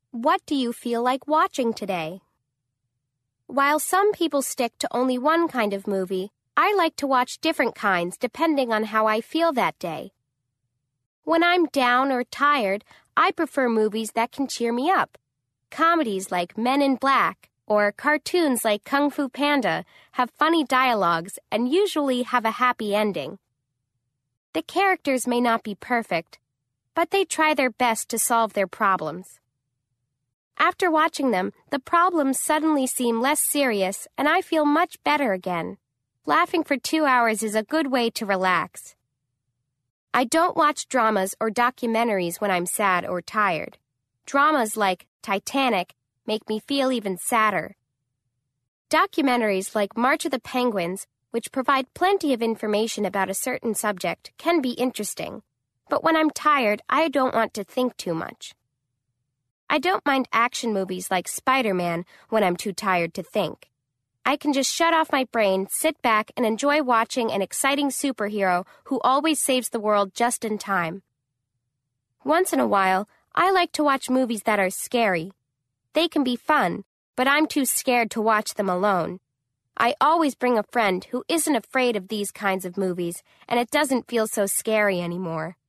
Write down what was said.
What do you feel like watching today? While some people stick to only one kind of movie, I like to watch different kinds depending on how I feel that day. When I'm down or tired, I prefer movies that can cheer me up. Comedies like Men in Black or cartoons like Kung Fu Panda have funny dialogues and usually have a happy ending. The characters may not be perfect, but they try their best to solve their problems. After watching them, the problems suddenly seem less serious and I feel much better again. Laughing for 2 hours is a good way to relax. I don't watch dramas or documentaries when I'm sad or tired. Dramas like Titanic make me feel even sadder. Documentaries like March of the Penguins, which provide plenty of information about a certain subject, can be interesting. But when I'm tired, I don't want to think too much. I don't mind action movies like Spider-Man when I'm too tired to think. I can just shut off my brain, sit back, and enjoy watching an exciting superhero who always saves the world just in time. Once in a while, I like to watch movies that are scary. They can be fun, but I'm too scared to watch them alone. I always bring a friend who isn't afraid of these kinds of movies, and it doesn't feel so scary anymore.